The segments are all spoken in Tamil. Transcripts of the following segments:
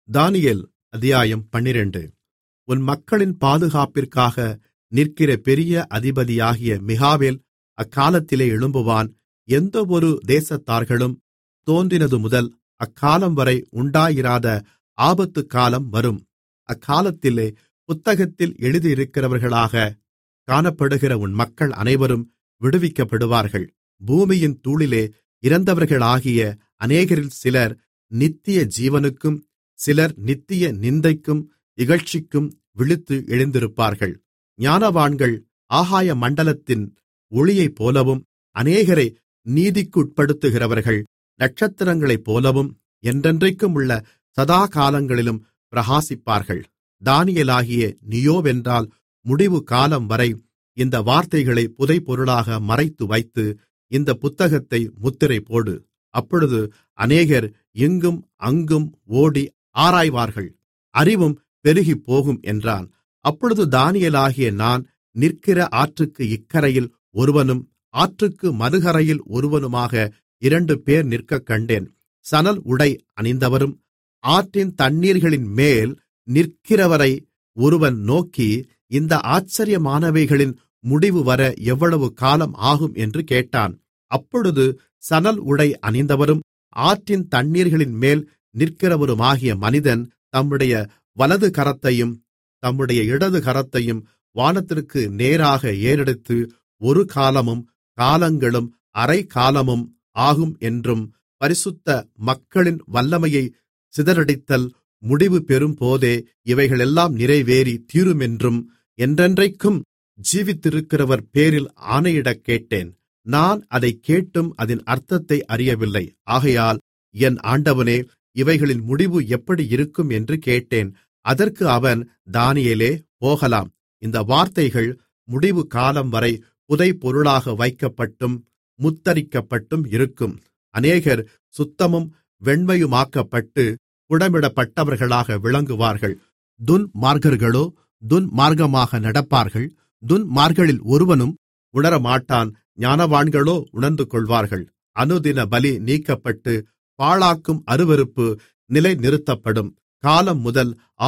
தானியேல் அத்தியாயம் 12. உன் மக்களின் பாதுகாப்பிற்காக நிற்கிற பெரிய அதிபதியாகிய மிகாவேல் அக்காலத்திலே எழும்புவான். எந்தவொரு தேசத்தார்களும் தோன்றினதுமுதல் அக்காலம்வரை உண்டாயிராத ஆபத்துக்காலம் வரும். அக்காலத்திலே புத்தகத்தில் எழுதியிருக்கிறவர்களாகக் காணப்படுகிற உன் மக்கள் அனைவரும் விடுவிக்கப்படுவார்கள். பூமியின் தூளிலே இறந்தவர்களாகிய அநேகரில் சிலர் நித்திய ஜீவனுக்கும் சிலர் நித்திய நிந்தைக்கும் இகழ்ச்சிக்கும் விழித்து எழுந்திருப்பார்கள். ஞானவான்கள் ஆகாய மண்டலத்தின் ஒளியைப்போலவும் அநேகரை நீதிக்குட்படுத்துகிறவர்கள் நட்சத்திரங்களைப்போலவும் என்றென்றைக்கும் உள்ள சதாகாலங்களிலும் பிரகாசிப்பார்கள். தானியேலாகிய நீயோவென்றால் முடிவு காலம் வரை இந்த வார்த்தைகளை புதைபொருளாக மறைத்து வைத்து இந்த புத்தகத்தை முத்திரை போடு. அப்பொழுது அநேகர் இங்கும் அங்கும் ஓடி ஆராய்வார்கள், அறிவும் பெருகிப்போகும் என்றான். அப்பொழுது தானியேலாகிய நான் நிற்கிற ஆற்றுக்கு இக்கரையில் ஒருவனும் ஆற்றுக்கு மறுகரையில் ஒருவனுமாக 2 பேர் நிற்கக் கண்டேன். சணல் உடை அணிந்தவரும் ஆற்றின் தண்ணீர்களின்மேல் நிற்கிறவரை ஒருவன் நோக்கி, இந்த ஆச்சரியமானவைகளின் முடிவுவர எவ்வளவு காலம் ஆகும் என்று கேட்டான். அப்பொழுது சணல் உடை அணிந்தவரும் ஆற்றின் தண்ணீர்களின்மேல் நிற்கிறவருமாகிய மனிதன் தம்முடைய வலது கரத்தையும் தம்முடைய இடது கரத்தையும் வானத்திற்கு நேராக ஏறெடுத்து, ஒரு காலமும் காலங்களும் அரை காலமும் ஆகும் என்றும், பரிசுத்த மக்களின் வல்லமையை சிதறடித்தல் முடிவு பெறும்போதே இவைகளெல்லாம் நிறைவேறி தீருமென்றும், என்றென்றைக்கும் ஜீவித்திருக்கிறவர் பேரில் ஆணையிடக் கேட்டேன். நான் அதைக் கேட்டும் அதின் அர்த்தத்தை அறியவில்லை. ஆகையால் என் ஆண்டவனே, இவைகளின் முடிவு எப்படி இருக்கும் என்று கேட்டேன். அதற்கு அவன், தானியேலே, போகலாம். இந்த வார்த்தைகள் முடிவு காலம் வரை புதைபொருளாக வைக்கப்பட்டும் முத்திரிக்கப்பட்டும் இருக்கும். அநேகர் சுத்தமும் வெண்மையுமாக்கப்பட்டு புடமிடப்பட்டவர்களாக விளங்குவார்கள். துன்மார்க்கர்களோ துன்மார்க்கமாக நடப்பார்கள். துன்மார்க்கரில் ஒருவனும் உணரமாட்டான். ஞானவான்களோ உணர்ந்து கொள்வார்கள். அனுதின பலி நீக்கப்பட்டு பாழாக்கும் அருவருப்பு நிலைநிறுத்தப்படும். காலம் முதல்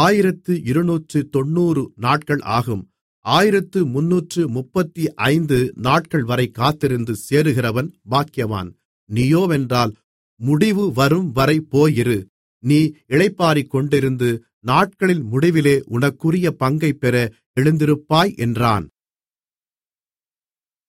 1290 நாட்கள் ஆகும். 1335 நாட்கள் வரை காத்திருந்து சேருகிறவன் பாக்கியவான். நீயோவென்றால் முடிவு வரும் வரை போயிரு. நீ இளைப்பாறிக்கொண்டிருந்து நாட்களின் முடிவிலே உனக்குரிய பங்கைப் பெற எழுந்திருப்பாய் என்றான்.